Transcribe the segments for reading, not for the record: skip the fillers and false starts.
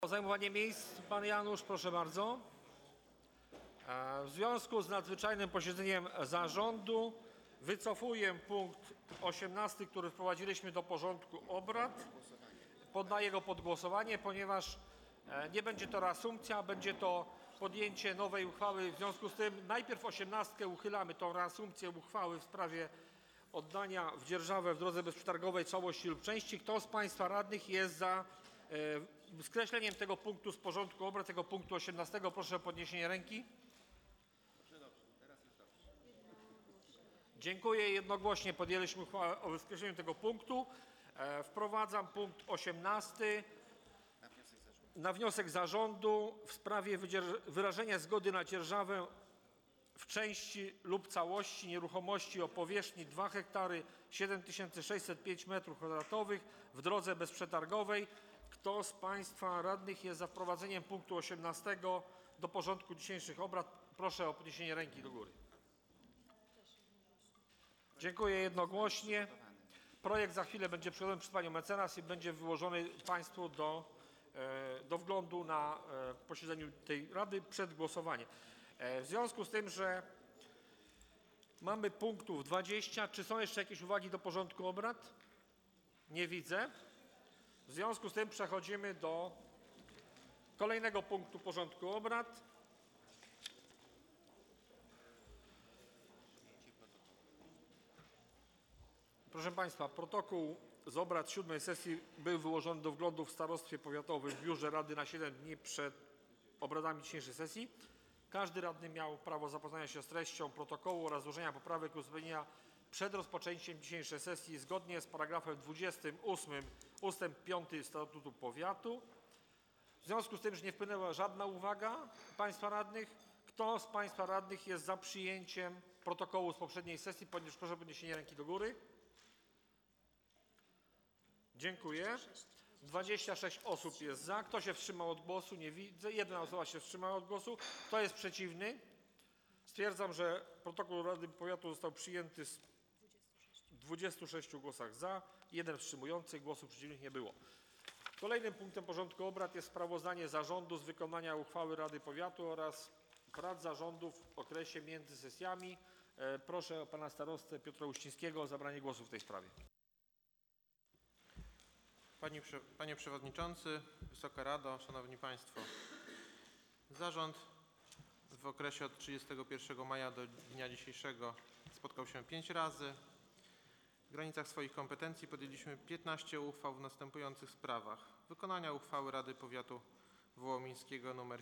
O zajmowanie miejsc pan Janusz, proszę bardzo. W związku z nadzwyczajnym posiedzeniem zarządu wycofuję punkt 18, który wprowadziliśmy do porządku obrad. Poddaję go pod głosowanie, ponieważ nie będzie to reasumpcja, będzie to podjęcie nowej uchwały. W związku z tym najpierw 18 uchylamy tą reasumpcję uchwały w sprawie oddania w dzierżawę w drodze bezprzetargowej całości lub części. Kto z państwa radnych jest za skreśleniem tego punktu z porządku obrad, tego punktu 18? Proszę o podniesienie ręki. Dziękuję. Jednogłośnie podjęliśmy uchwałę o skreśleniu tego punktu. Wprowadzam punkt 18 na wniosek zarządu w sprawie wyrażenia zgody na dzierżawę w części lub całości nieruchomości o powierzchni 2 hektary 7605 m2 w drodze bezprzetargowej. Kto z państwa radnych jest za wprowadzeniem punktu 18 do porządku dzisiejszych obrad? Proszę o podniesienie ręki do góry. Dziękuję. Jednogłośnie. Projekt za chwilę będzie przedłożony przez panią mecenas i będzie wyłożony państwu do wglądu na posiedzeniu tej rady przed głosowaniem. W związku z tym, że mamy punktów 20, czy są jeszcze jakieś uwagi do porządku obrad? Nie widzę. W związku z tym przechodzimy do kolejnego punktu porządku obrad. Proszę państwa, protokół z obrad 7. sesji był wyłożony do wglądu w starostwie powiatowym w biurze rady na 7 dni przed obradami dzisiejszej sesji. Każdy radny miał prawo zapoznania się z treścią protokołu oraz złożenia poprawek lub uzupełnienia przed rozpoczęciem dzisiejszej sesji zgodnie z paragrafem 28 ust. 5 statutu powiatu. W związku z tym, że nie wpłynęła żadna uwaga państwa radnych, kto z państwa radnych jest za przyjęciem protokołu z poprzedniej sesji? Proszę o podniesienie ręki do góry. Dziękuję. 26 osób jest za. Kto się wstrzymał od głosu? Nie widzę. Jedna osoba się wstrzymała od głosu. Kto jest przeciwny? Stwierdzam, że protokół Rady Powiatu został przyjęty z 26 głosach za, 1 wstrzymujący, głosów przeciwnych nie było. Kolejnym punktem porządku obrad jest sprawozdanie zarządu z wykonania uchwały Rady Powiatu oraz prac zarządu w okresie między sesjami. Proszę pana starostę Piotra Uścińskiego o zabranie głosu w tej sprawie. Panie Przewodniczący, Wysoka Rado, Szanowni Państwo. Zarząd w okresie od 31 maja do dnia dzisiejszego spotkał się 5 razy. W granicach swoich kompetencji podjęliśmy 15 uchwał w następujących sprawach. Wykonania uchwały Rady Powiatu Wołomińskiego nr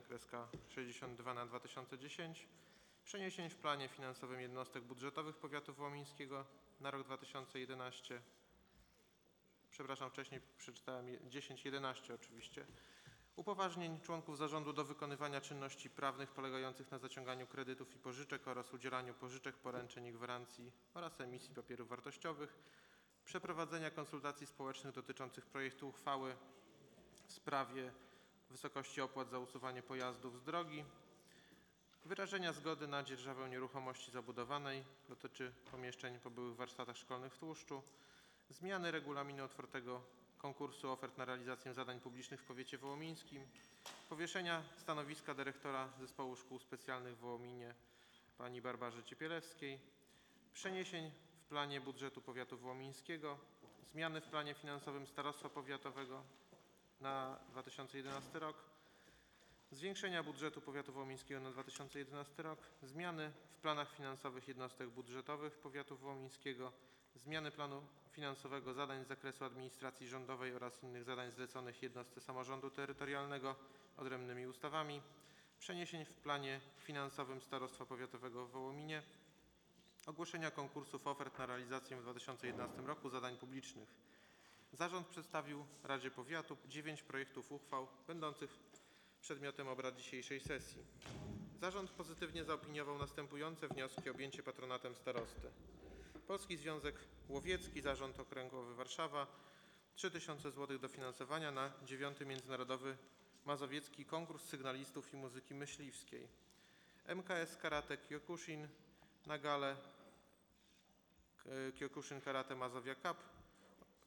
7/62/2010, przeniesień w planie finansowym jednostek budżetowych powiatu wołomińskiego na rok 2011. Przepraszam, wcześniej przeczytałem 10-11 oczywiście. Upoważnień członków zarządu do wykonywania czynności prawnych polegających na zaciąganiu kredytów i pożyczek oraz udzielaniu pożyczek, poręczeń i gwarancji oraz emisji papierów wartościowych. Przeprowadzenia konsultacji społecznych dotyczących projektu uchwały w sprawie wysokości opłat za usuwanie pojazdów z drogi. Wyrażenia zgody na dzierżawę nieruchomości zabudowanej. Dotyczy pomieszczeń po byłych warsztatach szkolnych w Tłuszczu. Zmiany regulaminu otwartego konkursu ofert na realizację zadań publicznych w powiecie wołomińskim. Powieszenia stanowiska dyrektora Zespołu Szkół Specjalnych w Wołominie pani Barbarze Ciepielewskiej. Przeniesień w planie budżetu powiatu wołomińskiego. Zmiany w planie finansowym starostwa powiatowego na 2011 rok. Zwiększenia budżetu powiatu wołomińskiego na 2011 rok. Zmiany w planach finansowych jednostek budżetowych powiatu wołomińskiego. Zmiany planu finansowego zadań z zakresu administracji rządowej oraz innych zadań zleconych jednostce samorządu terytorialnego odrębnymi ustawami. Przeniesień w planie finansowym starostwa powiatowego w Wołominie. Ogłoszenia konkursów ofert na realizację w 2011 roku zadań publicznych. Zarząd przedstawił Radzie Powiatu 9 projektów uchwał będących przedmiotem obrad dzisiejszej sesji. Zarząd pozytywnie zaopiniował następujące wnioski o objęcie patronatem starosty. Polski Związek Łowiecki, Zarząd Okręgowy Warszawa, 3000 zł dofinansowania na 9. Międzynarodowy Mazowiecki Konkurs Sygnalistów i Muzyki Myśliwskiej. MKS Karate Kyokushin na galę Kyokushin Karate Mazowia Cup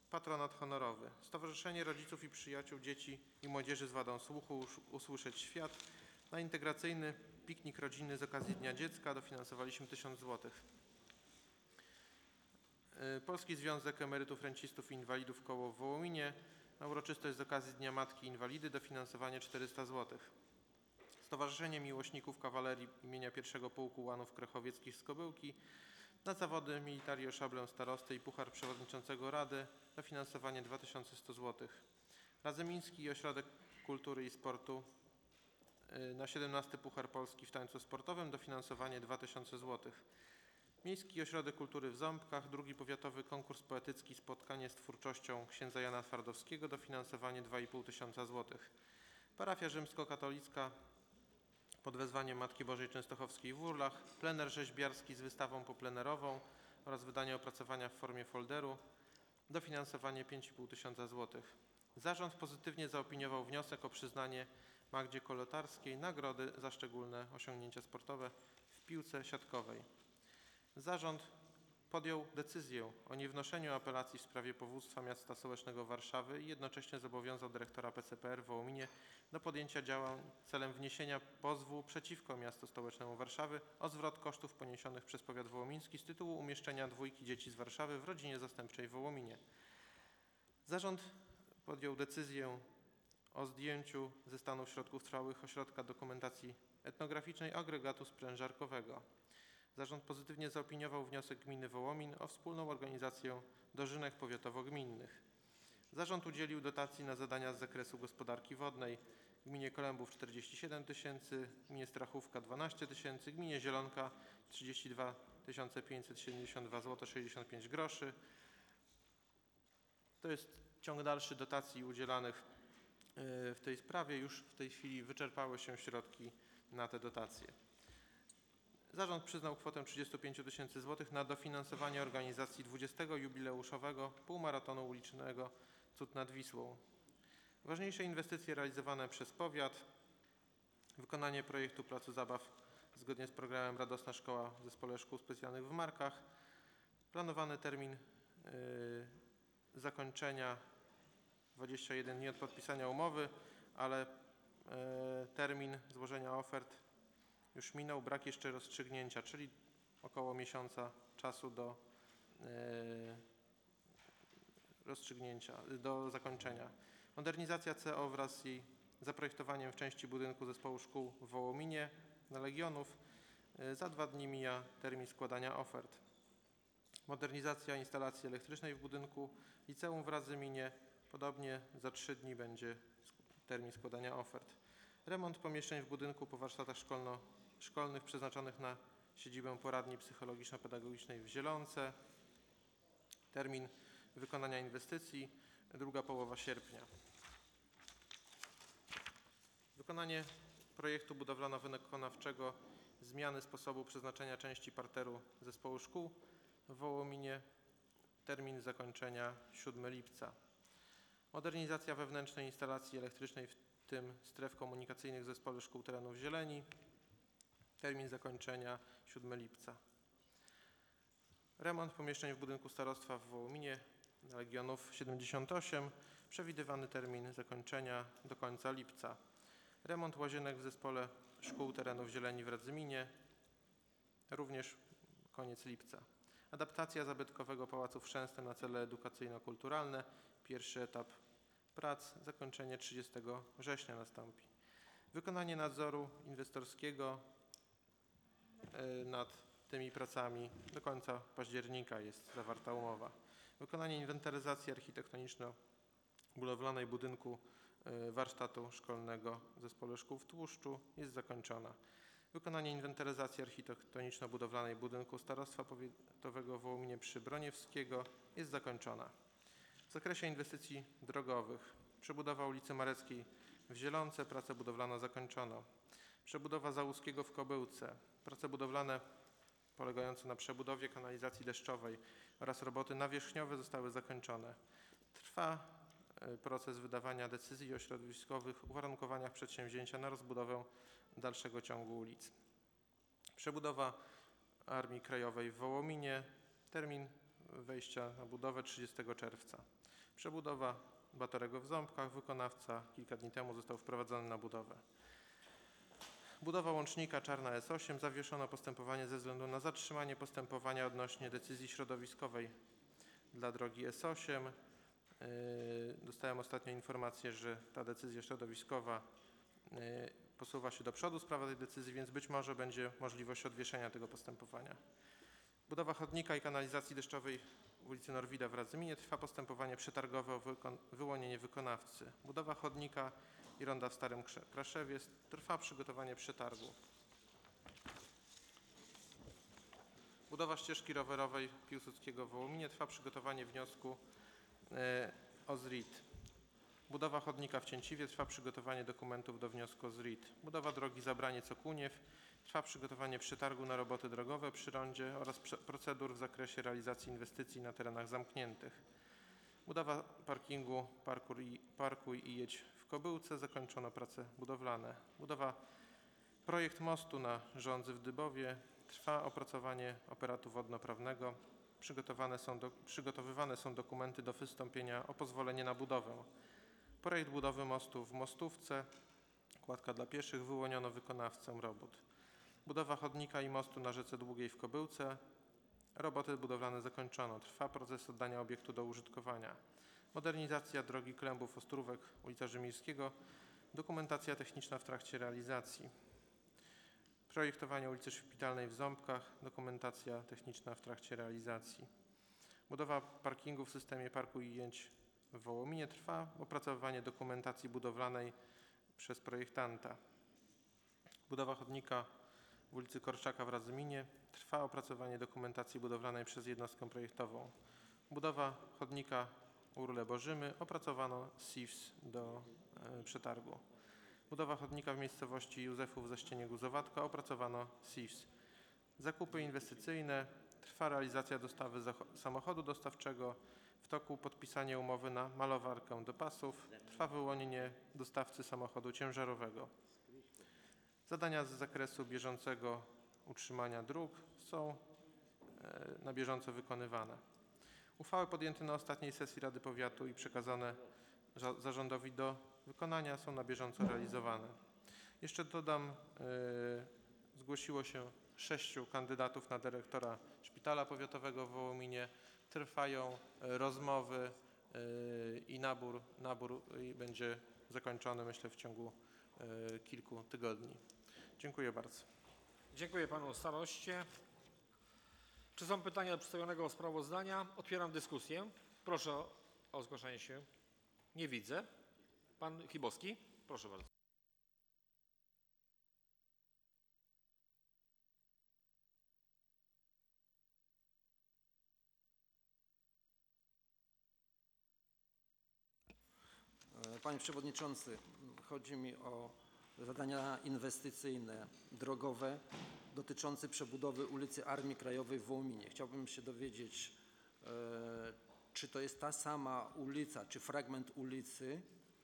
Patronat honorowy. Stowarzyszenie Rodziców i Przyjaciół Dzieci i Młodzieży z wadą słuchu Usłyszeć Świat na integracyjny piknik rodzinny z okazji Dnia Dziecka dofinansowaliśmy 1000 zł. Polski Związek Emerytów, Rencistów i Inwalidów Koło w Wołominie na uroczystość z okazji Dnia Matki Inwalidy dofinansowanie 400 zł. Stowarzyszenie Miłośników Kawalerii imienia I Pułku Ułanów Krechowieckich z Kobyłki na zawody Militario Szablę Starosty i Puchar Przewodniczącego Rady dofinansowanie 2100 zł. Radzymiński Ośrodek Kultury i Sportu na 17 Puchar Polski w tańcu sportowym dofinansowanie 2000 zł. Miejski Ośrodek Kultury w Ząbkach, drugi powiatowy konkurs poetycki Spotkanie z twórczością księdza Jana Twardowskiego dofinansowanie 2500 zł. Parafia rzymskokatolicka pod wezwaniem Matki Bożej Częstochowskiej w Urlach, plener rzeźbiarski z wystawą poplenerową oraz wydanie opracowania w formie folderu, dofinansowanie 5500 zł. Zarząd pozytywnie zaopiniował wniosek o przyznanie Magdzie Kolotarskiej nagrody za szczególne osiągnięcia sportowe w piłce siatkowej. Zarząd podjął decyzję o niewnoszeniu apelacji w sprawie powództwa Miasta Stołecznego Warszawy i jednocześnie zobowiązał dyrektora PCPR w Wołominie do podjęcia działań celem wniesienia pozwu przeciwko Miastu Stołecznemu Warszawy o zwrot kosztów poniesionych przez powiat wołomiński z tytułu umieszczenia 2 dzieci z Warszawy w rodzinie zastępczej w Wołominie. Zarząd podjął decyzję o zdjęciu ze stanu środków trwałych ośrodka dokumentacji etnograficznej agregatu sprężarkowego. Zarząd pozytywnie zaopiniował wniosek gminy Wołomin o wspólną organizację dożynek powiatowo-gminnych. Zarząd udzielił dotacji na zadania z zakresu gospodarki wodnej gminie Kolębów 47 000, gminie Strachówka 12 000, gminie Zielonka 32 572 zł 65 groszy. To jest ciąg dalszy dotacji udzielanych w tej sprawie. Już w tej chwili wyczerpały się środki na te dotacje. Zarząd przyznał kwotę 35 000 zł na dofinansowanie organizacji 20. jubileuszowego półmaratonu ulicznego Cud nad Wisłą. Ważniejsze inwestycje realizowane przez powiat: wykonanie projektu placu zabaw zgodnie z programem Radosna Szkoła w Zespole Szkół Specjalnych w Markach. Planowany termin zakończenia 21 dni od podpisania umowy, ale termin złożenia ofert już minął, brak jeszcze rozstrzygnięcia, czyli około miesiąca czasu do rozstrzygnięcia, do zakończenia. Modernizacja CO wraz z jej zaprojektowaniem w części budynku Zespołu Szkół w Wołominie na Legionów. Za 2 dni mija termin składania ofert. Modernizacja instalacji elektrycznej w budynku liceum w Radzyminie. Podobnie za 3 dni będzie termin składania ofert. Remont pomieszczeń w budynku po warsztatach szkolnych przeznaczonych na siedzibę poradni psychologiczno-pedagogicznej w Zielonce. Termin wykonania inwestycji druga połowa sierpnia. Wykonanie projektu budowlano-wykonawczego zmiany sposobu przeznaczenia części parteru Zespołu Szkół w Wołominie. Termin zakończenia 7 lipca. Modernizacja wewnętrznej instalacji elektrycznej, w tym stref komunikacyjnych w Zespole Szkół Terenów Zieleni. Termin zakończenia 7 lipca. Remont pomieszczeń w budynku starostwa w Wołominie na Legionów 78. Przewidywany termin zakończenia do końca lipca. Remont łazienek w Zespole Szkół Terenów Zieleni w Radzyminie. Również koniec lipca. Adaptacja zabytkowego Pałacu w Chrzęstem na cele edukacyjno-kulturalne. Pierwszy etap prac. Zakończenie 30 września nastąpi. Wykonanie nadzoru inwestorskiego nad tymi pracami do końca października jest zawarta umowa. Wykonanie inwentaryzacji architektoniczno-budowlanej budynku warsztatu szkolnego w Zespole Szkół w Tłuszczu jest zakończona. Wykonanie inwentaryzacji architektoniczno-budowlanej budynku Starostwa Powiatowego w Wołominie przy Broniewskiego jest zakończona. W zakresie inwestycji drogowych: przebudowa ulicy Mareckiej w Zielonce, prace budowlane zakończono. Przebudowa Załuskiego w Kobyłce. Prace budowlane polegające na przebudowie kanalizacji deszczowej oraz roboty nawierzchniowe zostały zakończone. Trwa proces wydawania decyzji o środowiskowych uwarunkowaniach przedsięwzięcia na rozbudowę dalszego ciągu ulic. Przebudowa Armii Krajowej w Wołominie. Termin wejścia na budowę 30 czerwca. Przebudowa Batorego w Ząbkach. Wykonawca kilka dni temu został wprowadzony na budowę. Budowa łącznika Czarna S8. Zawieszono postępowanie ze względu na zatrzymanie postępowania odnośnie decyzji środowiskowej dla drogi S8. Dostałem ostatnio informację, że ta decyzja środowiskowa posuwa się do przodu, sprawa tej decyzji, więc być może będzie możliwość odwieszenia tego postępowania. Budowa chodnika i kanalizacji deszczowej w ulicy Norwida w Radzyminie. Trwa postępowanie przetargowe o wyłonienie wykonawcy. Budowa chodnika i ronda w Starym Kraszewie. Trwa przygotowanie przetargu. Budowa ścieżki rowerowej Piłsudskiego w Wołominie. Trwa przygotowanie wniosku o ZRID. Budowa chodnika w Cięciwie. Trwa przygotowanie dokumentów do wniosku o ZRID. Budowa drogi Zabranie-Cokuniew. Trwa przygotowanie przetargu na roboty drogowe przy rondzie oraz procedur w zakresie realizacji inwestycji na terenach zamkniętych. Budowa parkingu Parkuj i jedź w Kobyłce. Zakończono prace budowlane. Projekt mostu na Żądzy w Dybowie. Trwa opracowanie operatu wodnoprawnego. Przygotowywane są dokumenty do wystąpienia o pozwolenie na budowę. Projekt budowy mostu w Mostówce. Kładka dla pieszych. Wyłoniono wykonawcę robót. Budowa chodnika i mostu na rzece Długiej w Kobyłce. Roboty budowlane zakończono. Trwa proces oddania obiektu do użytkowania. Modernizacja drogi Klębów-Ostrówek, ulica Rzymirskiego. Dokumentacja techniczna w trakcie realizacji. Projektowanie ulicy Szpitalnej w Ząbkach. Dokumentacja techniczna w trakcie realizacji. Budowa parkingu w systemie Parkuj i jedź w Wołominie. Trwa opracowywanie dokumentacji budowlanej przez projektanta. Budowa chodnika w ulicy Korczaka w Radzyminie. Trwa opracowanie dokumentacji budowlanej przez jednostkę projektową. Budowa chodnika Urle-Bożymy. Opracowano SIWS do przetargu. Budowa chodnika w miejscowości Józefów Zaścienie Guzowatka. Opracowano SIWS. Zakupy inwestycyjne. Trwa realizacja dostawy samochodu dostawczego. W toku podpisanie umowy na malowarkę do pasów. Trwa wyłonienie dostawcy samochodu ciężarowego. Zadania z zakresu bieżącego utrzymania dróg są na bieżąco wykonywane. Uchwały podjęte na ostatniej sesji Rady Powiatu i przekazane zarządowi do wykonania są na bieżąco realizowane. Jeszcze dodam, zgłosiło się 6 kandydatów na dyrektora Szpitala Powiatowego w Wołominie. Trwają rozmowy i nabór będzie zakończony, myślę, w ciągu kilku tygodni. Dziękuję bardzo. Dziękuję panu staroście. Czy są pytania do przedstawionego sprawozdania? Otwieram dyskusję. Proszę o zgłaszanie się. Nie widzę. Pan Chybowski, proszę bardzo. Panie Przewodniczący, chodzi mi o zadania inwestycyjne, drogowe dotyczące przebudowy ulicy Armii Krajowej w Wołominie. Chciałbym się dowiedzieć, czy to jest ta sama ulica, czy fragment ulicy,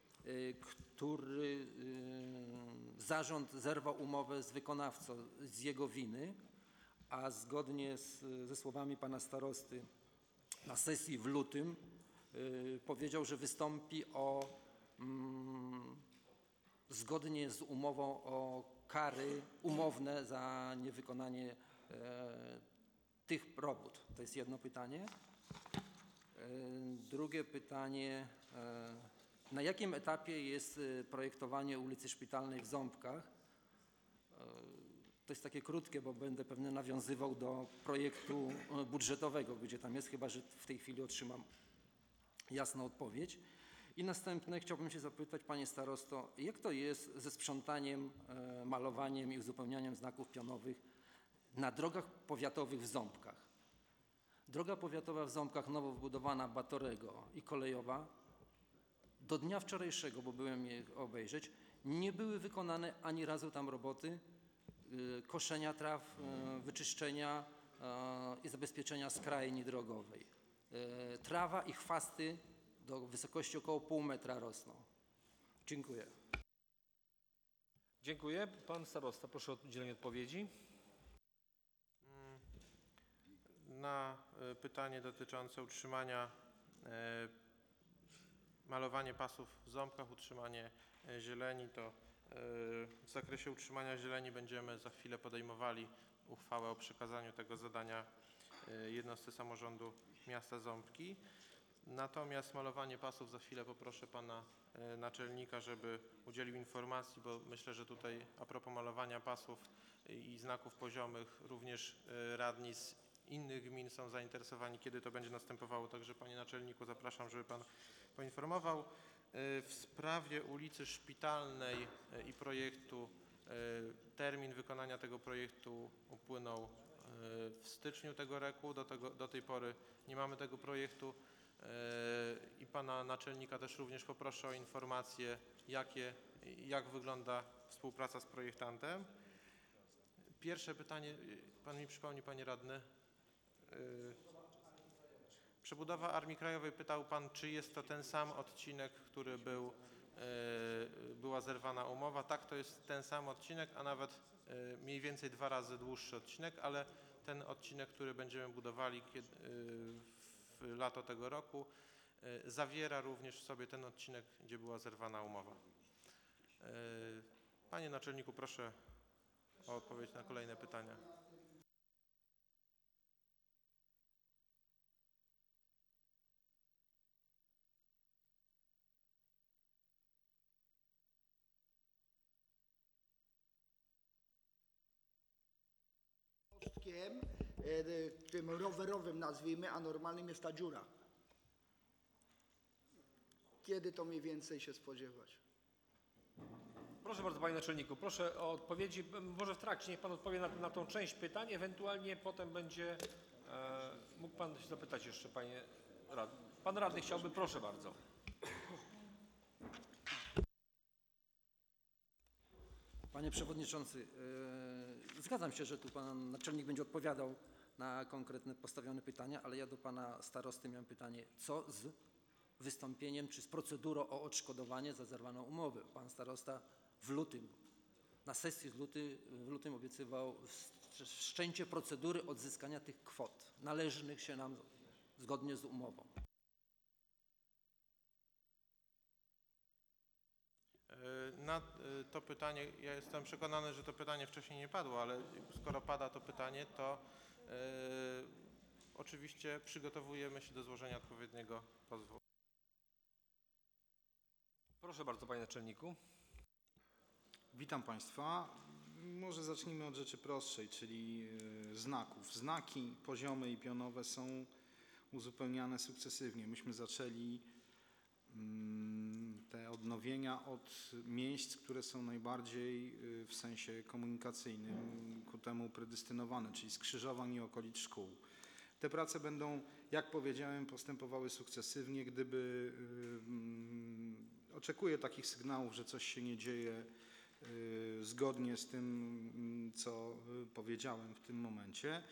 który zarząd zerwał umowę z wykonawcą z jego winy, a zgodnie ze słowami pana starosty na sesji w lutym powiedział, że wystąpi zgodnie z umową o kary umowne za niewykonanie tych robót. To jest jedno pytanie. Drugie pytanie. Na jakim etapie jest projektowanie ulicy Szpitalnej w Ząbkach? To jest takie krótkie, bo będę pewnie nawiązywał do projektu budżetowego, gdzie tam jest, chyba że w tej chwili otrzymam jasną odpowiedź. I następne chciałbym się zapytać, panie starosto, jak to jest ze sprzątaniem, malowaniem i uzupełnianiem znaków pionowych na drogach powiatowych w Ząbkach? Droga powiatowa w Ząbkach, nowo wbudowana Batorego i kolejowa, do dnia wczorajszego, bo byłem je obejrzeć, nie były wykonane ani razu tam roboty koszenia traw, wyczyszczenia i zabezpieczenia skrajni drogowej. Trawa i chwasty do wysokości około pół metra rosną. Dziękuję. Dziękuję. Pan starosta, proszę o udzielenie odpowiedzi. Na pytanie dotyczące utrzymania malowanie pasów w ząbkach, utrzymanie zieleni, to w zakresie utrzymania zieleni będziemy za chwilę podejmowali uchwałę o przekazaniu tego zadania jednostce samorządu miasta Ząbki. Natomiast malowanie pasów za chwilę poproszę pana naczelnika, żeby udzielił informacji, bo myślę, że tutaj a propos malowania pasów i znaków poziomych również radni z innych gmin są zainteresowani, kiedy to będzie następowało. Także panie naczelniku zapraszam, żeby pan poinformował. W sprawie ulicy Szpitalnej i projektu termin wykonania tego projektu upłynął w styczniu tego roku. Do tej pory nie mamy tego projektu i pana naczelnika też również poproszę o informację, jak wygląda współpraca z projektantem. Pierwsze pytanie, pan mi przypomni, panie radny. Przebudowa Armii Krajowej, pytał pan, czy jest to ten sam odcinek, który była zerwana umowa. Tak, to jest ten sam odcinek, a nawet mniej więcej 2 razy dłuższy odcinek, ale ten odcinek, który będziemy budowali w lato tego roku, zawiera również w sobie ten odcinek, gdzie była zerwana umowa. Panie naczelniku, proszę o odpowiedź na kolejne pytania. Tym rowerowym nazwijmy, a normalnym jest ta dziura. Kiedy to mniej więcej się spodziewać? Proszę bardzo, panie naczelniku, proszę o odpowiedzi, może w trakcie niech pan odpowie na tą część pytań, ewentualnie potem będzie mógł pan się zapytać jeszcze, panie radny. Pan radny chciałby, proszę bardzo. Panie Przewodniczący, zgadzam się, że tu Pan Naczelnik będzie odpowiadał na konkretne postawione pytania, ale ja do Pana Starosty miałem pytanie, co z wystąpieniem czy z procedurą o odszkodowanie za zerwaną umowę? Pan Starosta w lutym, na sesji w lutym obiecywał wszczęcie procedury odzyskania tych kwot należnych się nam zgodnie z umową. Na to pytanie, ja jestem przekonany, że to pytanie wcześniej nie padło, ale skoro pada to pytanie, to oczywiście przygotowujemy się do złożenia odpowiedniego pozwu. Proszę bardzo, panie naczelniku. Witam Państwa. Może zacznijmy od rzeczy prostszej, czyli znaków. Znaki poziomy i pionowe są uzupełniane sukcesywnie. Myśmy zaczęli te odnowienia od miejsc, które są najbardziej w sensie komunikacyjnym ku temu predestynowane, czyli skrzyżowań i okolic szkół. Te prace będą, jak powiedziałem, postępowały sukcesywnie. Gdyby oczekuję takich sygnałów, że coś się nie dzieje zgodnie z tym, co powiedziałem w tym momencie,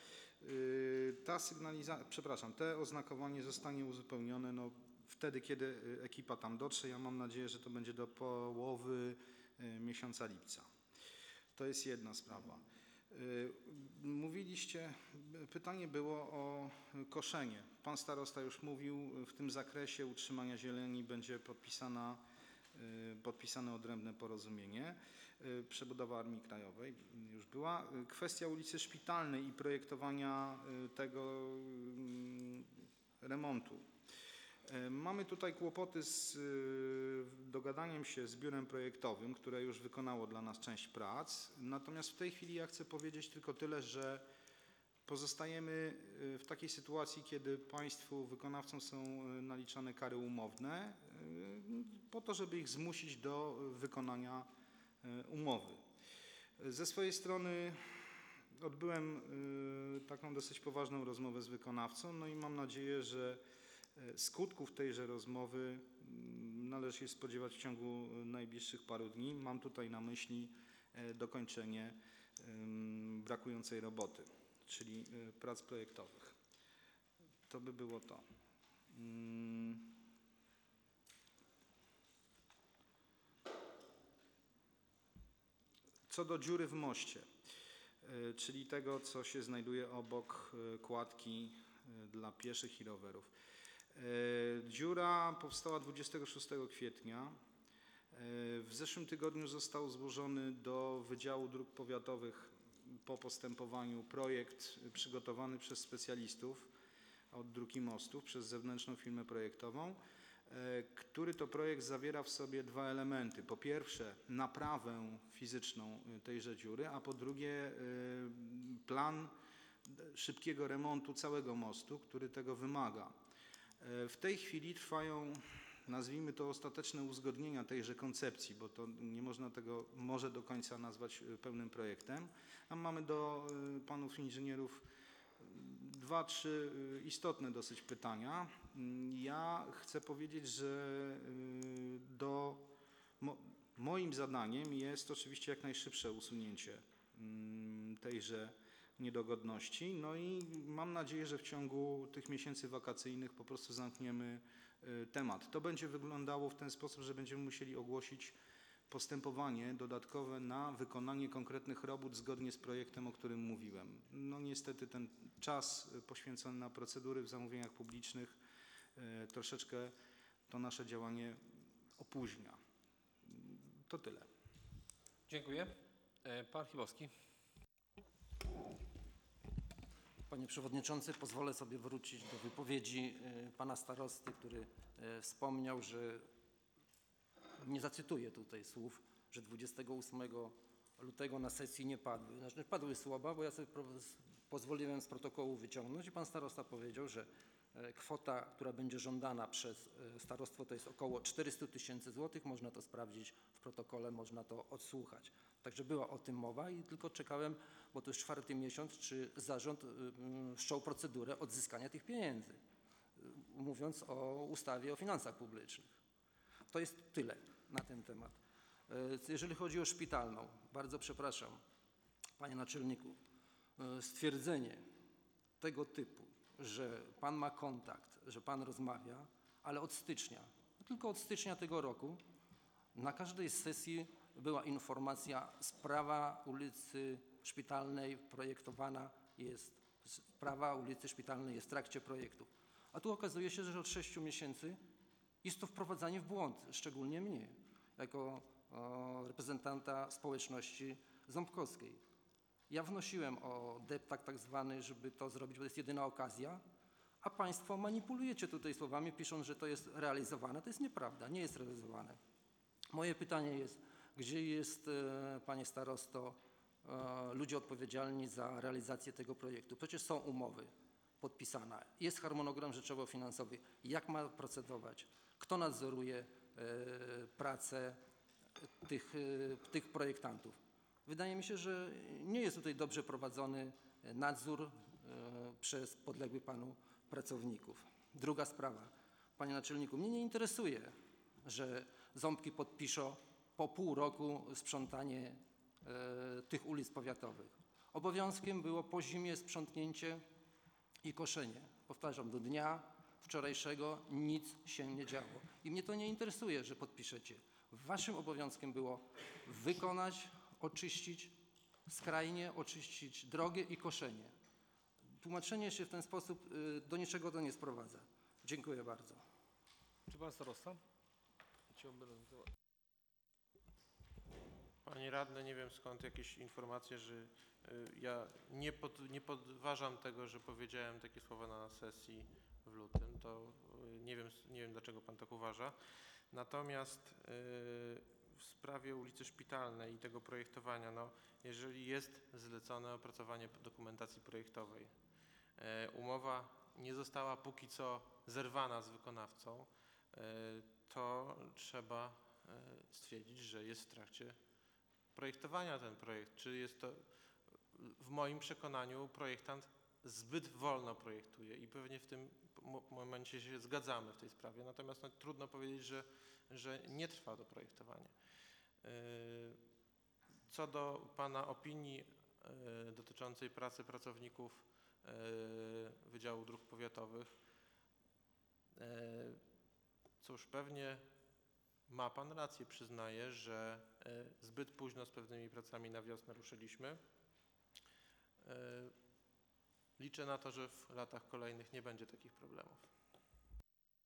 te oznakowanie zostanie uzupełnione wtedy, kiedy ekipa tam dotrze. Ja mam nadzieję, że to będzie do połowy miesiąca lipca. To jest jedna sprawa. Mówiliście, pytanie było o koszenie. Pan starosta już mówił, w tym zakresie utrzymania zieleni będzie podpisane odrębne porozumienie. Przebudowa Armii Krajowej już była. Kwestia ulicy Szpitalnej i projektowania tego remontu. Mamy tutaj kłopoty z dogadaniem się z biurem projektowym, które już wykonało dla nas część prac. Natomiast w tej chwili ja chcę powiedzieć tylko tyle, że pozostajemy w takiej sytuacji, kiedy państwu wykonawcom są naliczane kary umowne po to, żeby ich zmusić do wykonania umowy. Ze swojej strony odbyłem taką dosyć poważną rozmowę z wykonawcą, no i mam nadzieję, że skutków tejże rozmowy należy się spodziewać w ciągu najbliższych paru dni. Mam tutaj na myśli dokończenie brakującej roboty, czyli prac projektowych. To by było to. Co do dziury w moście, czyli tego, co się znajduje obok kładki dla pieszych i rowerów. Dziura powstała 26 kwietnia. W zeszłym tygodniu został złożony do Wydziału Dróg Powiatowych po postępowaniu projekt przygotowany przez specjalistów od Dróg i Mostów, przez zewnętrzną firmę projektową, który to projekt zawiera w sobie dwa elementy. Po pierwsze naprawę fizyczną tejże dziury, a po drugie plan szybkiego remontu całego mostu, który tego wymaga. W tej chwili trwają, nazwijmy to, ostateczne uzgodnienia tejże koncepcji, bo to nie można tego może do końca nazwać pełnym projektem. A mamy do panów inżynierów 2-3 istotne dosyć pytania. Ja chcę powiedzieć, że moim zadaniem jest oczywiście jak najszybsze usunięcie tejże niedogodności. No i mam nadzieję, że w ciągu tych miesięcy wakacyjnych po prostu zamkniemy temat. To będzie wyglądało w ten sposób, że będziemy musieli ogłosić postępowanie dodatkowe na wykonanie konkretnych robót zgodnie z projektem, o którym mówiłem. No niestety ten czas poświęcony na procedury w zamówieniach publicznych troszeczkę to nasze działanie opóźnia. To tyle. Dziękuję. Pan Chybowski. Panie Przewodniczący, pozwolę sobie wrócić do wypowiedzi pana starosty, który wspomniał, że nie zacytuję tutaj słów, że 28 lutego na sesji nie padły. Znaczy padły słowa, bo ja sobie pozwoliłem z protokołu wyciągnąć i pan starosta powiedział, że kwota, która będzie żądana przez starostwo, to jest około 400 000 złotych. Można to sprawdzić w protokole, można to odsłuchać. Także była o tym mowa i tylko czekałem, bo to już 4. miesiąc, czy zarząd wszczął procedurę odzyskania tych pieniędzy, mówiąc o ustawie o finansach publicznych. To jest tyle na ten temat. Jeżeli chodzi o szpitalną, bardzo przepraszam, panie naczelniku, stwierdzenie tego typu, że pan ma kontakt, że pan rozmawia, ale od stycznia, tylko od stycznia tego roku na każdej sesji była informacja, sprawa ulicy Szpitalnej projektowana jest, sprawa ulicy Szpitalnej jest w trakcie projektu. A tu okazuje się, że od 6 miesięcy jest to wprowadzanie w błąd, szczególnie mnie, jako reprezentanta społeczności ząbkowskiej. Ja wnosiłem o deptak tak zwany, żeby to zrobić, bo to jest jedyna okazja, a państwo manipulujecie tutaj słowami, pisząc, że to jest realizowane. To jest nieprawda, nie jest realizowane. Moje pytanie jest, gdzie jest, panie starosto, ludzie odpowiedzialni za realizację tego projektu? Przecież są umowy podpisane, jest harmonogram rzeczowo-finansowy. Jak ma procedować? Kto nadzoruje pracę tych projektantów? Wydaje mi się, że nie jest tutaj dobrze prowadzony nadzór przez podległych panu pracowników. Druga sprawa. Panie naczelniku, mnie nie interesuje, że ząbki podpiszą po pół roku sprzątanie tych ulic powiatowych. Obowiązkiem było po zimie sprzątnięcie i koszenie. Powtarzam, do dnia wczorajszego nic się nie działo. I mnie to nie interesuje, że podpiszecie. Waszym obowiązkiem było wykonać, oczyścić, skrajnie oczyścić drogę i koszenie. Tłumaczenie się w ten sposób do niczego to nie sprowadza. Dziękuję bardzo. Czy pan starosta? Panie radny, nie wiem skąd jakieś informacje, że ja nie podważam tego, że powiedziałem takie słowa na sesji w lutym. To nie wiem dlaczego pan tak uważa. Natomiast w sprawie ulicy Szpitalnej i tego projektowania, no, jeżeli jest zlecone opracowanie dokumentacji projektowej, umowa nie została póki co zerwana z wykonawcą, to trzeba stwierdzić, że jest w trakcie projektowania ten projekt. Czy jest to, w moim przekonaniu, projektant zbyt wolno projektuje i pewnie w tym momencie się zgadzamy w tej sprawie. Natomiast no, trudno powiedzieć, że nie trwa to projektowanie. Co do pana opinii dotyczącej pracy pracowników Wydziału Dróg Powiatowych, cóż, pewnie ma pan rację, przyznaję, że zbyt późno z pewnymi pracami na wiosnę ruszyliśmy. Liczę na to, że w latach kolejnych nie będzie takich problemów.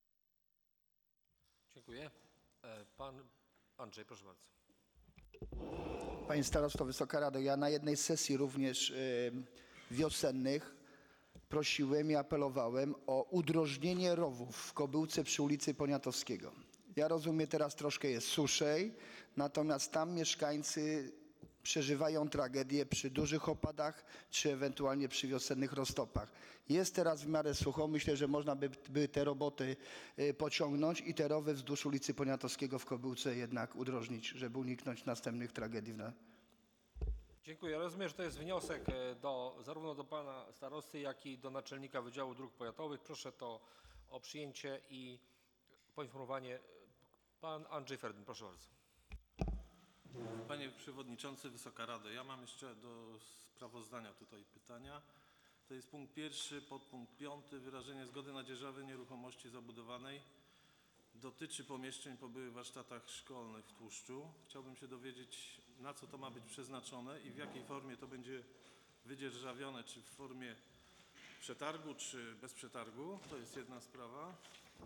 Dziękuję. Pan Andrzej, proszę bardzo. Panie Starosto, Wysoka Rado, ja na jednej z sesji również wiosennych prosiłem i apelowałem o udrożnienie rowów w Kobyłce przy ulicy Poniatowskiego. Ja rozumiem, teraz troszkę jest suszej, natomiast tam mieszkańcy przeżywają tragedię przy dużych opadach, czy ewentualnie przy wiosennych roztopach. Jest teraz w miarę sucho, myślę, że można by te roboty pociągnąć i te rowy wzdłuż ulicy Poniatowskiego w Kobyłce jednak udrożnić, żeby uniknąć następnych tragedii. Dziękuję. Rozumiem, że to jest wniosek zarówno do pana starosty, jak i do naczelnika Wydziału Dróg Powiatowych. Proszę to o przyjęcie i poinformowanie. Pan Andrzej Ferdyn, proszę bardzo. Panie Przewodniczący, Wysoka Rado, ja mam jeszcze do sprawozdania tutaj pytania. To jest punkt 1, podpunkt 5, wyrażenie zgody na dzierżawę nieruchomości zabudowanej. Dotyczy pomieszczeń po byłych warsztatach szkolnych w Tłuszczu. Chciałbym się dowiedzieć, na co to ma być przeznaczone i w jakiej formie to będzie wydzierżawione, czy w formie przetargu, czy bez przetargu. To jest jedna sprawa.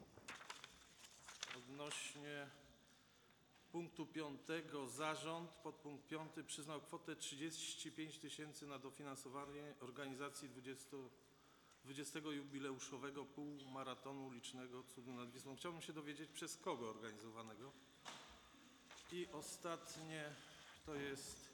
Odnośnie punktu 5, zarząd, podpunkt 5 przyznał kwotę 35 000 na dofinansowanie organizacji 20. jubileuszowego półmaratonu ulicznego Cudu nad Wisłą. Chciałbym się dowiedzieć, przez kogo organizowanego. I ostatnie to jest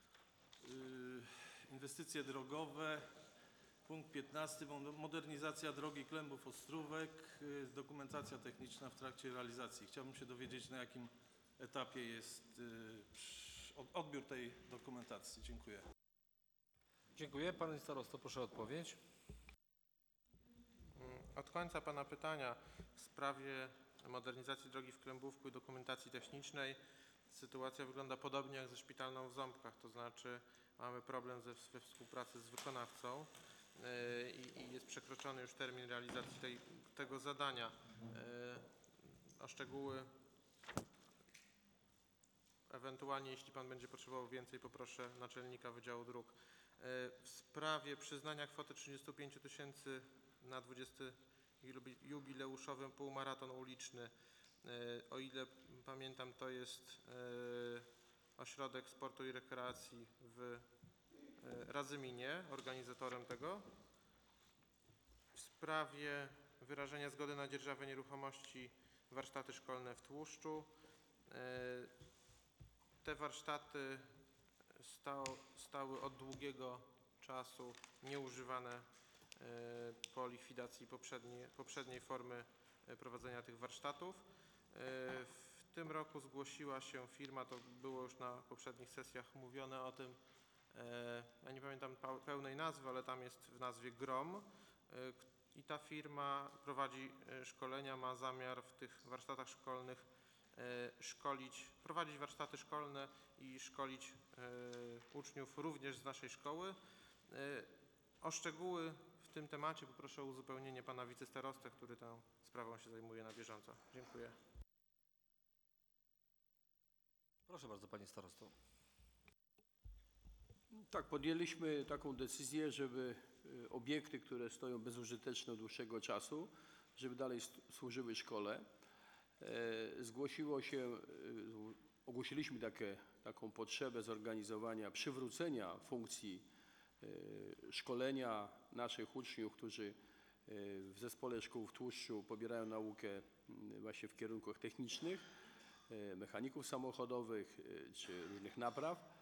inwestycje drogowe. Punkt 15, modernizacja drogi Klębów-Ostrówek, dokumentacja techniczna w trakcie realizacji. Chciałbym się dowiedzieć, na jakim etapie jest odbiór tej dokumentacji. Dziękuję. Dziękuję. Panie starosto, proszę o odpowiedź. Od końca pana pytania w sprawie modernizacji drogi w Klębówku i dokumentacji technicznej sytuacja wygląda podobnie jak ze szpitalną w Ząbkach, to znaczy mamy problem we współpracy z wykonawcą i jest przekroczony już termin realizacji tego zadania. O szczegóły ewentualnie, jeśli pan będzie potrzebował więcej, poproszę naczelnika Wydziału Dróg. W sprawie przyznania kwoty 35 000 na 20. jubileuszowy półmaraton uliczny, o ile pamiętam, to jest Ośrodek Sportu i Rekreacji w Radzyminie, organizatorem tego. W sprawie wyrażenia zgody na dzierżawę nieruchomości warsztaty szkolne w Tłuszczu. Te warsztaty stały od długiego czasu nieużywane po likwidacji poprzedniej formy prowadzenia tych warsztatów. W tym roku zgłosiła się firma, to było już na poprzednich sesjach mówione o tym, ja nie pamiętam pełnej nazwy, ale tam jest w nazwie GROM i ta firma prowadzi szkolenia, ma zamiar w tych warsztatach szkolnych prowadzić warsztaty szkolne i szkolić uczniów również z naszej szkoły. O szczegóły w tym temacie poproszę o uzupełnienie pana wicestarostę, który tą sprawą się zajmuje na bieżąco. Dziękuję. Proszę bardzo, panie starosto. Tak, podjęliśmy taką decyzję, żeby obiekty, które stoją bezużyteczne od dłuższego czasu, żeby dalej służyły szkole. Ogłosiliśmy taką potrzebę zorganizowania, przywrócenia funkcji szkolenia naszych uczniów, którzy w Zespole Szkół w Tłuszczu pobierają naukę właśnie w kierunkach technicznych, mechaników samochodowych czy różnych napraw.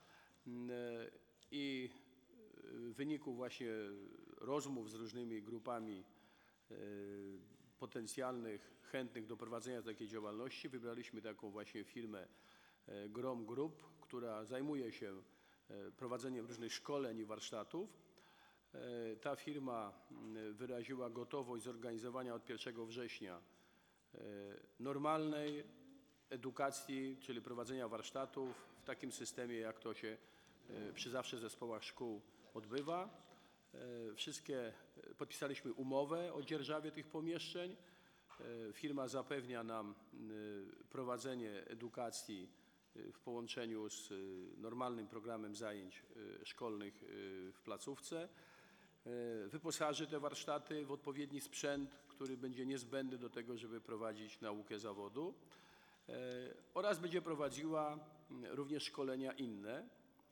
I w wyniku właśnie rozmów z różnymi grupami potencjalnych, chętnych do prowadzenia takiej działalności wybraliśmy taką właśnie firmę GROM Group, która zajmuje się prowadzeniem różnych szkoleń i warsztatów. Ta firma wyraziła gotowość zorganizowania od 1 września normalnej edukacji, czyli prowadzenia warsztatów w takim systemie, jak to się przy zawsze zespołach szkół odbywa. Podpisaliśmy umowę o dzierżawie tych pomieszczeń. Firma zapewnia nam prowadzenie edukacji w połączeniu z normalnym programem zajęć szkolnych w placówce. wyposaży te warsztaty w odpowiedni sprzęt, który będzie niezbędny do tego, żeby prowadzić naukę zawodu, oraz będzie prowadziła również szkolenia inne.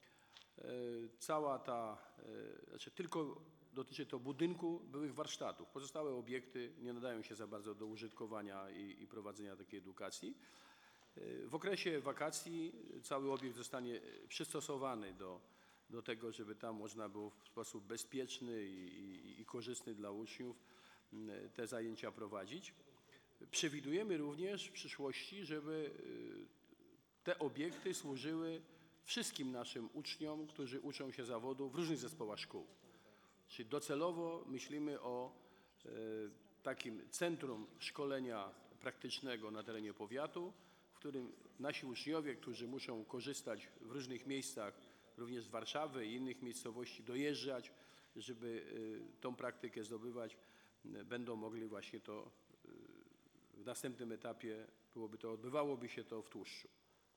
Cała ta, znaczy tylko dotyczy to budynku byłych warsztatów. Pozostałe obiekty nie nadają się za bardzo do użytkowania i prowadzenia takiej edukacji. W okresie wakacji cały obiekt zostanie przystosowany do tego, żeby tam można było w sposób bezpieczny i korzystny dla uczniów te zajęcia prowadzić. Przewidujemy również w przyszłości, żeby te obiekty służyły wszystkim naszym uczniom, którzy uczą się zawodu w różnych zespołach szkół. Czyli docelowo myślimy o takim centrum szkolenia praktycznego na terenie powiatu, w którym nasi uczniowie, którzy muszą korzystać w różnych miejscach, również z Warszawy i innych miejscowości, dojeżdżać, żeby tą praktykę zdobywać, będą mogli właśnie to w następnym etapie, odbywałoby się to w Tłuszczu.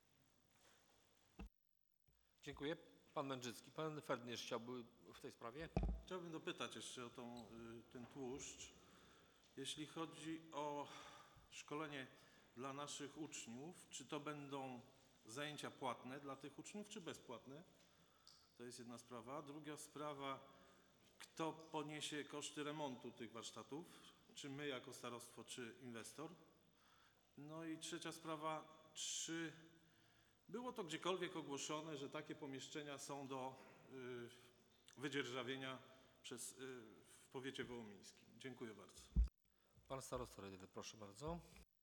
Dziękuję. Pan Mędrzycki. Pan Ferdynand chciałby w tej sprawie? Chciałbym dopytać jeszcze o ten tłuszcz. Jeśli chodzi o szkolenie dla naszych uczniów, czy to będą zajęcia płatne dla tych uczniów, czy bezpłatne? To jest jedna sprawa. Druga sprawa, kto poniesie koszty remontu tych warsztatów? Czy my jako starostwo, czy inwestor? No i trzecia sprawa, czy było to gdziekolwiek ogłoszone, że takie pomieszczenia są do wydzierżawienia w powiecie wołomińskim? Dziękuję bardzo. Pan starosta Rydzyk, proszę bardzo.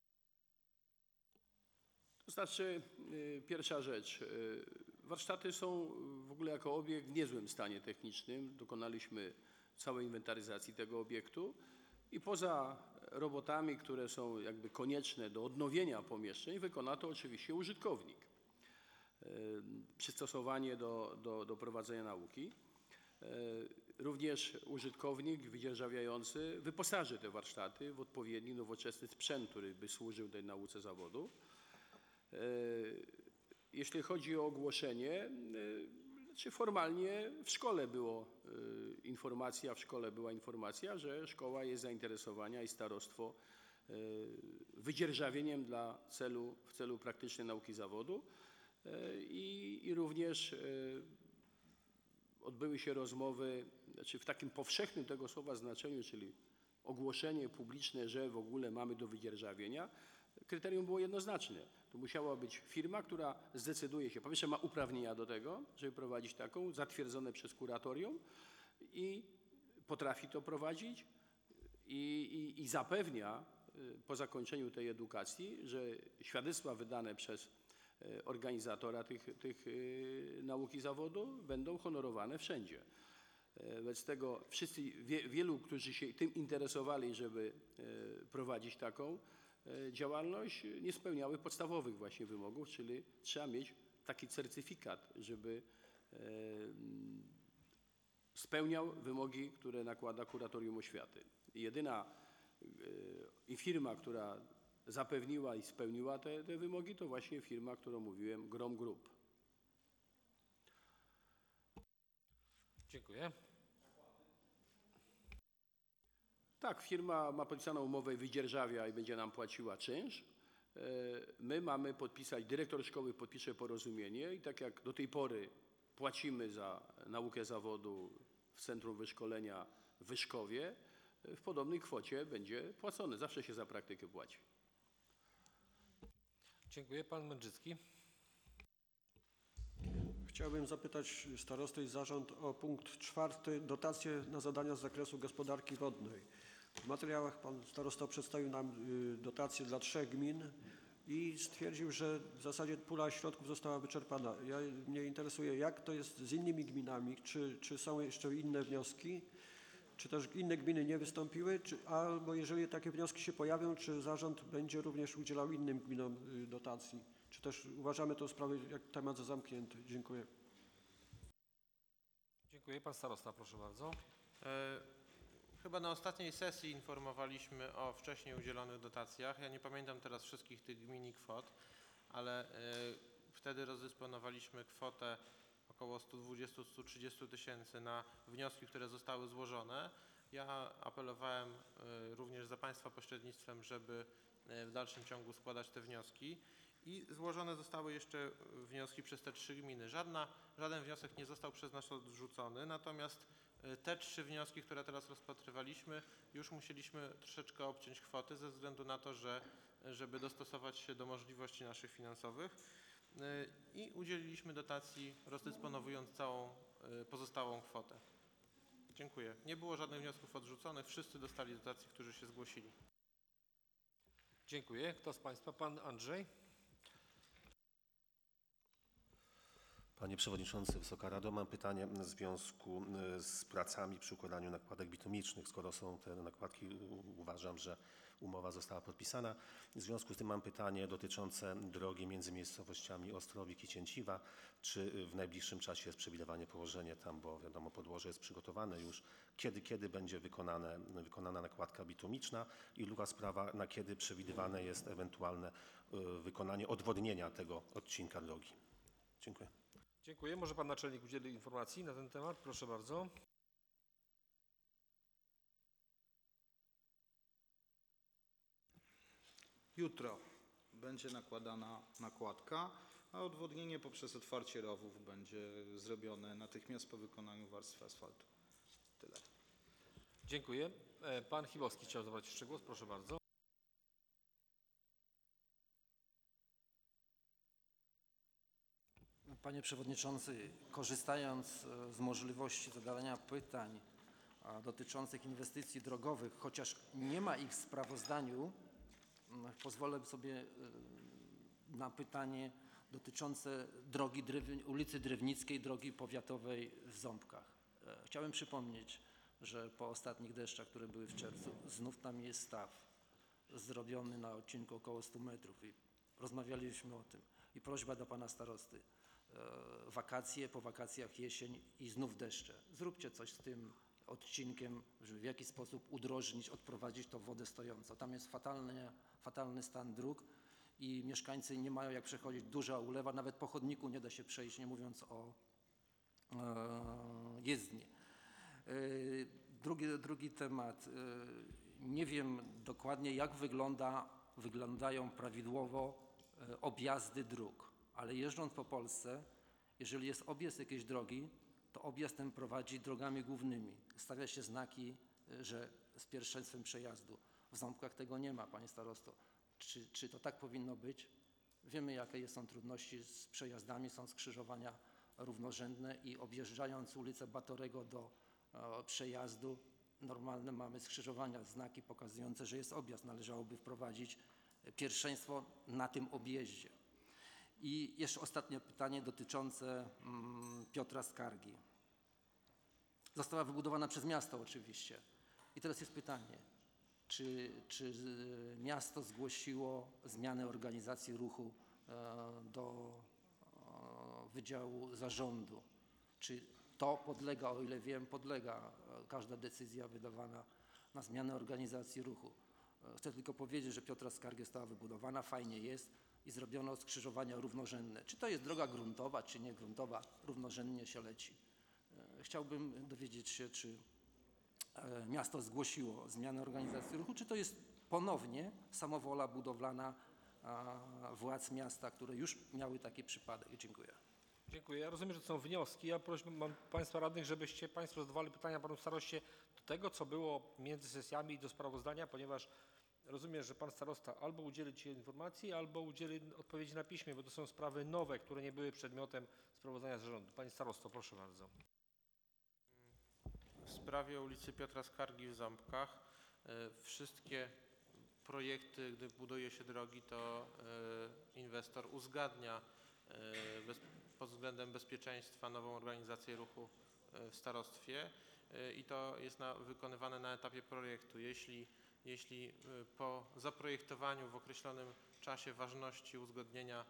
To znaczy, pierwsza rzecz, warsztaty są w ogóle jako obiekt w niezłym stanie technicznym. Dokonaliśmy całej inwentaryzacji tego obiektu i poza robotami, które są jakby konieczne do odnowienia pomieszczeń, wykona to oczywiście użytkownik. Przystosowanie do prowadzenia nauki. Również użytkownik wydzierżawiający wyposaży te warsztaty w odpowiedni nowoczesny sprzęt, który by służył tej nauce zawodu. Jeśli chodzi o ogłoszenie, czy formalnie w szkole była informacja, że szkoła jest zainteresowana i starostwo wydzierżawieniem w celu praktycznej nauki zawodu i również odbyły się rozmowy, znaczy w takim powszechnym tego słowa znaczeniu, czyli ogłoszenie publiczne, że w ogóle mamy do wydzierżawienia. Kryterium było jednoznaczne. To musiała być firma, która zdecyduje się, po pierwsze ma uprawnienia do tego, żeby prowadzić taką, zatwierdzone przez kuratorium i potrafi to prowadzić i zapewnia po zakończeniu tej edukacji, że świadectwa wydane przez organizatora tych nauki zawodu będą honorowane wszędzie. Wobec tego wielu, którzy się tym interesowali, żeby prowadzić taką działalność, nie spełniały podstawowych właśnie wymogów, czyli trzeba mieć taki certyfikat, żeby spełniał wymogi, które nakłada Kuratorium Oświaty. Jedyna firma, która zapewniła i spełniła te wymogi, to właśnie firma, którą mówiłem, Grom Group. Dziękuję. Tak, firma ma podpisaną umowę i wydzierżawia i będzie nam płaciła czynsz. My mamy podpisać, dyrektor szkoły podpisze porozumienie i tak jak do tej pory płacimy za naukę zawodu w Centrum Wyszkolenia w Wyszkowie, w podobnej kwocie będzie płacone. Zawsze się za praktykę płaci. Dziękuję. Pan Mędrzycki. Chciałbym zapytać starostę i zarząd o punkt 4. Dotacje na zadania z zakresu gospodarki wodnej. W materiałach pan starosta przedstawił nam dotacje dla 3 gmin i stwierdził, że w zasadzie pula środków została wyczerpana. Mnie interesuje, jak to jest z innymi gminami, czy są jeszcze inne wnioski, czy też inne gminy nie wystąpiły, albo jeżeli takie wnioski się pojawią, czy zarząd będzie również udzielał innym gminom dotacji, czy też uważamy tę sprawę jak temat za zamknięty. Dziękuję. Dziękuję. Pan starosta, proszę bardzo. Chyba na ostatniej sesji informowaliśmy o wcześniej udzielonych dotacjach. Ja nie pamiętam teraz wszystkich tych gmin i kwot, ale wtedy rozdysponowaliśmy kwotę około 120-130 tysięcy na wnioski, które zostały złożone. Ja apelowałem również za Państwa pośrednictwem, żeby w dalszym ciągu składać te wnioski i złożone zostały jeszcze wnioski przez te 3 gminy. Żaden wniosek nie został przez nas odrzucony, natomiast te 3 wnioski, które teraz rozpatrywaliśmy, już musieliśmy troszeczkę obciąć kwoty ze względu na to, żeby dostosować się do możliwości naszych finansowych i udzieliliśmy dotacji, rozdysponowując całą pozostałą kwotę. Dziękuję. Nie było żadnych wniosków odrzuconych. Wszyscy dostali dotacje, którzy się zgłosili. Dziękuję. Kto z Państwa? Pan Andrzej. Panie Przewodniczący, Wysoka Rado, mam pytanie w związku z pracami przy układaniu nakładek bitumicznych. Skoro są te nakładki, uważam, że umowa została podpisana. W związku z tym mam pytanie dotyczące drogi między miejscowościami Ostrowik i Cięciwa. Czy w najbliższym czasie jest przewidywane położenie tam, bo wiadomo, podłoże jest przygotowane już. Kiedy będzie wykonana nakładka bitumiczna? I druga sprawa, na kiedy przewidywane jest ewentualne wykonanie odwodnienia tego odcinka drogi? Dziękuję. Dziękuję. Może Pan Naczelnik udzieli informacji na ten temat? Proszę bardzo. Jutro będzie nakładana nakładka, a odwodnienie poprzez otwarcie rowów będzie zrobione natychmiast po wykonaniu warstwy asfaltu. Tyle. Dziękuję. Pan Chybowski chciał zabrać jeszcze głos. Proszę bardzo. Panie Przewodniczący, korzystając z możliwości zadania pytań dotyczących inwestycji drogowych, chociaż nie ma ich w sprawozdaniu, pozwolę sobie na pytanie dotyczące ulicy Drewnickiej, drogi powiatowej w Ząbkach. Chciałem przypomnieć, że po ostatnich deszczach, które były w czerwcu, znów tam jest staw zrobiony na odcinku około 100 metrów i rozmawialiśmy o tym. I prośba do pana starosty. Wakacje, po wakacjach jesień i znów deszcze. Zróbcie coś z tym odcinkiem, żeby w jakiś sposób udrożnić, odprowadzić to w wodę stojącą. Tam jest fatalny stan dróg i mieszkańcy nie mają jak przechodzić. Duża ulewa, nawet po chodniku nie da się przejść, nie mówiąc o jezdni. Drugi temat. Nie wiem dokładnie, jak wyglądają prawidłowo objazdy dróg, ale jeżdżąc po Polsce, jeżeli jest objazd jakiejś drogi, to objazd ten prowadzi drogami głównymi. Stawia się znaki, że z pierwszeństwem przejazdu. W Ząbkach tego nie ma, panie starosto. Czy to tak powinno być? Wiemy, jakie są trudności z przejazdami, są skrzyżowania równorzędne i objeżdżając ulicę Batorego do przejazdu, normalne mamy skrzyżowania, znaki pokazujące, że jest objazd. Należałoby wprowadzić pierwszeństwo na tym objeździe. I jeszcze ostatnie pytanie dotyczące Piotra Skargi. Została wybudowana przez miasto oczywiście. I teraz jest pytanie, czy miasto zgłosiło zmianę organizacji ruchu do Wydziału Zarządu? Czy to podlega, o ile wiem, podlega każda decyzja wydawana na zmianę organizacji ruchu? Chcę tylko powiedzieć, że Piotra Skargi została wybudowana, fajnie jest i zrobiono skrzyżowania równorzędne. Czy to jest droga gruntowa, czy nie gruntowa, równorzędnie się leci. Chciałbym dowiedzieć się, czy miasto zgłosiło zmianę organizacji ruchu, czy to jest ponownie samowola budowlana władz miasta, które już miały taki przypadek. Dziękuję. Dziękuję. Ja rozumiem, że to są wnioski. Ja mam Państwa radnych, żebyście Państwo zadawali pytania panu staroście do tego, co było między sesjami i do sprawozdania, ponieważ rozumiem, że pan starosta albo udzieli Ci informacji, albo udzieli odpowiedzi na piśmie, bo to są sprawy nowe, które nie były przedmiotem sprawozdania zarządu. Panie starosto, proszę bardzo. W sprawie ulicy Piotra Skargi w Ząbkach wszystkie projekty, gdy buduje się drogi, to inwestor uzgadnia pod względem bezpieczeństwa nową organizację ruchu w starostwie i to jest wykonywane na etapie projektu. Jeśli po zaprojektowaniu w określonym czasie ważności uzgodnienia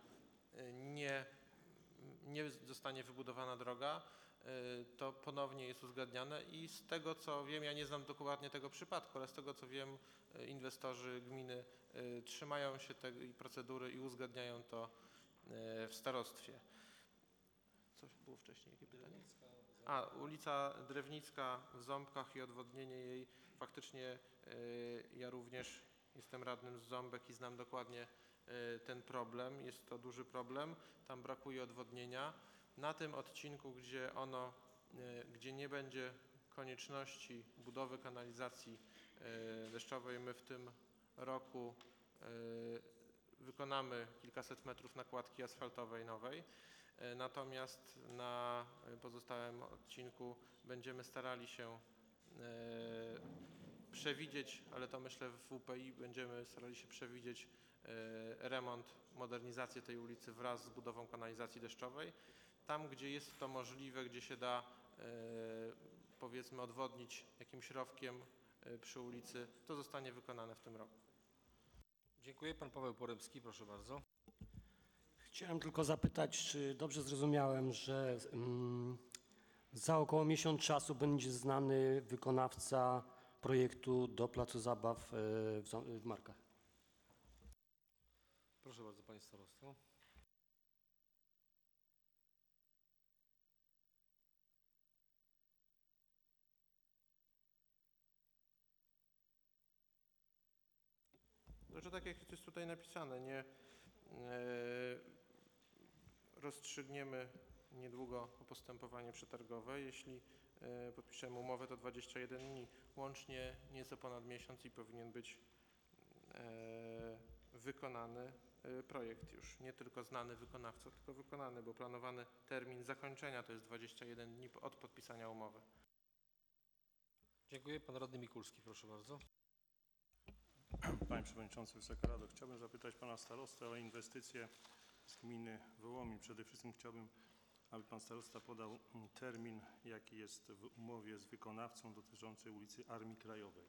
nie zostanie wybudowana droga, to ponownie jest uzgadniane i z tego co wiem, ja nie znam dokładnie tego przypadku, ale z tego co wiem, inwestorzy gminy trzymają się tej procedury i uzgadniają to w starostwie. Coś było wcześniej, jakie pytanie? Ulica Drewnicka w Ząbkach i odwodnienie jej. Faktycznie ja również jestem radnym z Ząbek i znam dokładnie ten problem. Jest to duży problem. Tam brakuje odwodnienia. Na tym odcinku, gdzie nie będzie konieczności budowy kanalizacji deszczowej, my w tym roku wykonamy kilkaset metrów nakładki asfaltowej nowej. Natomiast na pozostałym odcinku będziemy starali się przewidzieć, ale to myślę w WPI będziemy starali się przewidzieć remont, modernizację tej ulicy wraz z budową kanalizacji deszczowej. Tam, gdzie jest to możliwe, gdzie się da powiedzmy odwodnić jakimś rowkiem przy ulicy, to zostanie wykonane w tym roku. Dziękuję. Pan Paweł Porybski, proszę bardzo. Chciałem tylko zapytać, czy dobrze zrozumiałem, że za około miesiąc czasu będzie znany wykonawca projektu do placu zabaw w Markach. Proszę bardzo, panie starosto. Znaczy, tak jak jest tutaj napisane, nie rozstrzygniemy niedługo postępowanie przetargowe. Jeśli podpiszemy umowę, to 21 dni. Łącznie nieco ponad miesiąc i powinien być wykonany projekt już. Nie tylko znany wykonawca, tylko wykonany, bo planowany termin zakończenia to jest 21 dni od podpisania umowy. Dziękuję. Pan radny Mikulski, proszę bardzo. Panie Przewodniczący, Wysoka Rado, chciałbym zapytać Pana Starostę o inwestycje z gminy Wołomin. Przede wszystkim chciałbym, aby Pan Starosta podał termin, jaki jest w umowie z wykonawcą dotyczącej ulicy Armii Krajowej.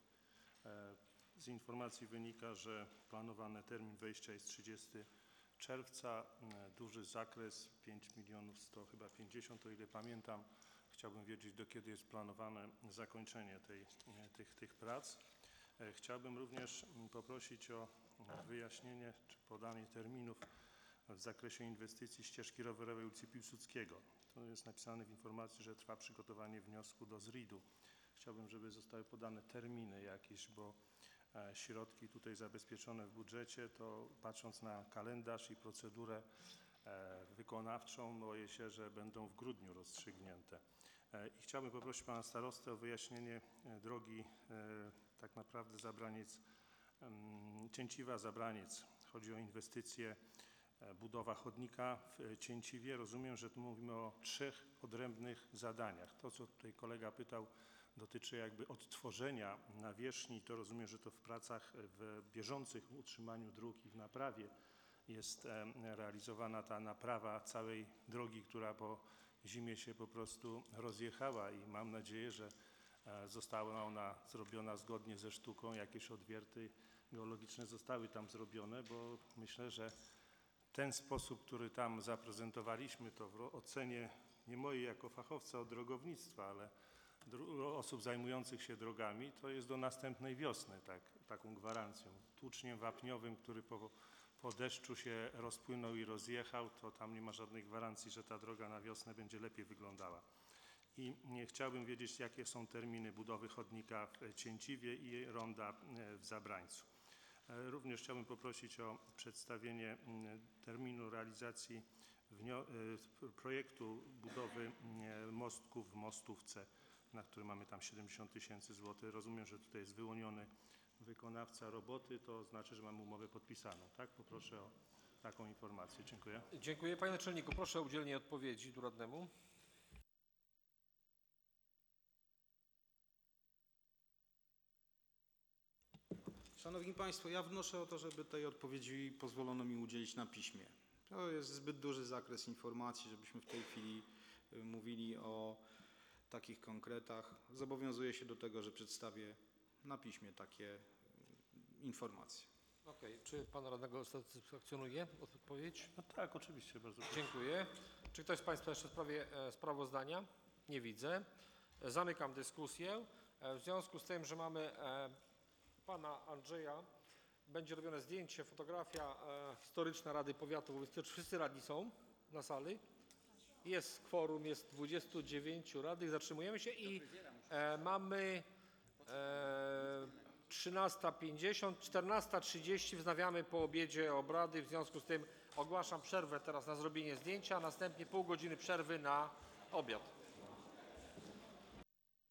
Z informacji wynika, że planowany termin wejścia jest 30 czerwca. Duży zakres, 5 150 000, o ile pamiętam. Chciałbym wiedzieć, do kiedy jest planowane zakończenie tych prac. Chciałbym również poprosić o wyjaśnienie czy podanie terminów w zakresie inwestycji ścieżki rowerowej ulicy Piłsudskiego. To jest napisane w informacji, że trwa przygotowanie wniosku do ZRID-u. Chciałbym, żeby zostały podane terminy jakieś, bo środki tutaj zabezpieczone w budżecie, to patrząc na kalendarz i procedurę wykonawczą, boję się, że będą w grudniu rozstrzygnięte. I chciałbym poprosić Pana Starostę o wyjaśnienie drogi tak naprawdę Zabraniec, Cięciwa-Zabraniec. Chodzi o inwestycję, budowa chodnika w Cięciwie. Rozumiem, że tu mówimy o 3 odrębnych zadaniach. To, co tutaj kolega pytał, dotyczy jakby odtworzenia nawierzchni. To rozumiem, że to w pracach w bieżących utrzymaniu dróg i w naprawie jest realizowana ta naprawa całej drogi, która po zimie się po prostu rozjechała i mam nadzieję, że została ona zrobiona zgodnie ze sztuką, jakieś odwierty geologiczne zostały tam zrobione, bo myślę, że ten sposób, który tam zaprezentowaliśmy, to w ocenie nie mojej jako fachowca od drogownictwa, ale osób zajmujących się drogami, to jest do następnej wiosny taką gwarancją. Tłuczniem wapniowym, który po deszczu się rozpłynął i rozjechał, to tam nie ma żadnej gwarancji, że ta droga na wiosnę będzie lepiej wyglądała. I chciałbym wiedzieć, jakie są terminy budowy chodnika w Cięciwie i ronda w Zabrańcu. Również chciałbym poprosić o przedstawienie terminu realizacji projektu budowy mostków w Mostówce, na który mamy tam 70 000 złotych. Rozumiem, że tutaj jest wyłoniony wykonawca roboty, to znaczy, że mamy umowę podpisaną, tak? Poproszę o taką informację. Dziękuję. Dziękuję. Panie naczelniku, proszę o udzielenie odpowiedzi tu radnemu. Szanowni Państwo, ja wnoszę o to, żeby tej odpowiedzi pozwolono mi udzielić na piśmie. To jest zbyt duży zakres informacji, żebyśmy w tej chwili mówili o takich konkretach. Zobowiązuję się do tego, że przedstawię na piśmie takie informacje. Okej. Czy pan radnego satysfakcjonuje odpowiedź? No tak, oczywiście, bardzo proszę. Dziękuję. Czy ktoś z Państwa jeszcze w sprawie sprawozdania? Nie widzę. Zamykam dyskusję. W związku z tym, że mamy pana Andrzeja, będzie robione zdjęcie, fotografia historyczna Rady Powiatu, bo wszyscy radni są na sali Jest kworum, jest 29 radnych. Zatrzymujemy się i mamy 13:50, 14:30 wznawiamy po obiedzie obrady. W związku z tym ogłaszam przerwę teraz na zrobienie zdjęcia, a następnie pół godziny przerwy na obiad.